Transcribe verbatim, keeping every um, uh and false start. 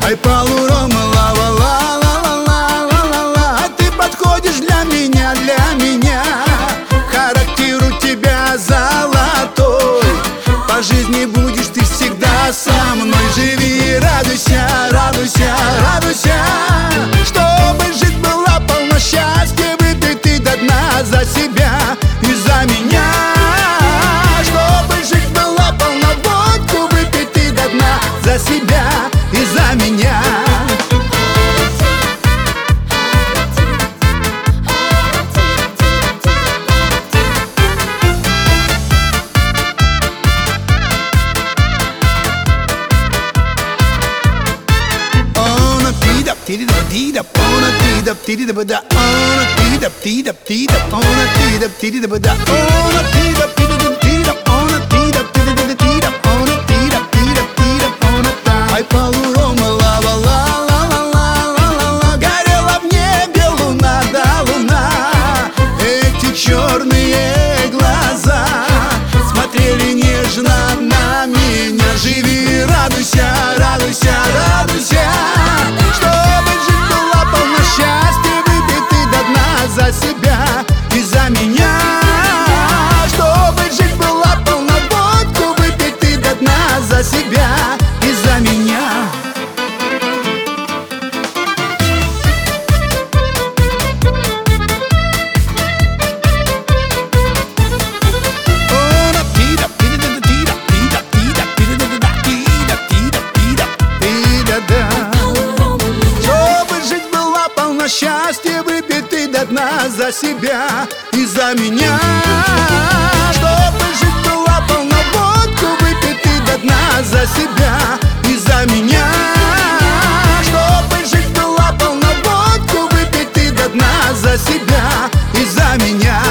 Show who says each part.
Speaker 1: Ай, полурома, ла-ла-ла-ла-ла-ла-ла-ла. Ты подходишь для меня, для меня. Характер у тебя золотой. По жизни будешь ты всегда со мной. Живи, радуйся, радуйся, радуйся. Чтобы жить была полна счастья, выпей ты до дна за себя и за меня. Чтобы жить была полна водку, выпей ты до дна за себя и за меня. Tida pona tida tida bada ona tida tida tida pona tida tida bada ona tida tida tida ona tida tida tida ona tida tida tida pona ta. Ай, полурома, лава, ла ла ла ла ла ла ла. Горела в небе луна, да луна. Эти черные глаза смотрели нежно на меня. Живи, радуйся, радуйся, радуйся. Счастье, выпей ты до дна за себя и за меня. Чтобы жизнь была полна водку, выпей ты до дна за себя и за меня. Счастье, выпей ты до дна за себя и за меня. Чтобы жить была полна водку, выпей ты до дна за себя и за меня. Чтобы жить была полна водку, выпей ты до дна за себя и за меня.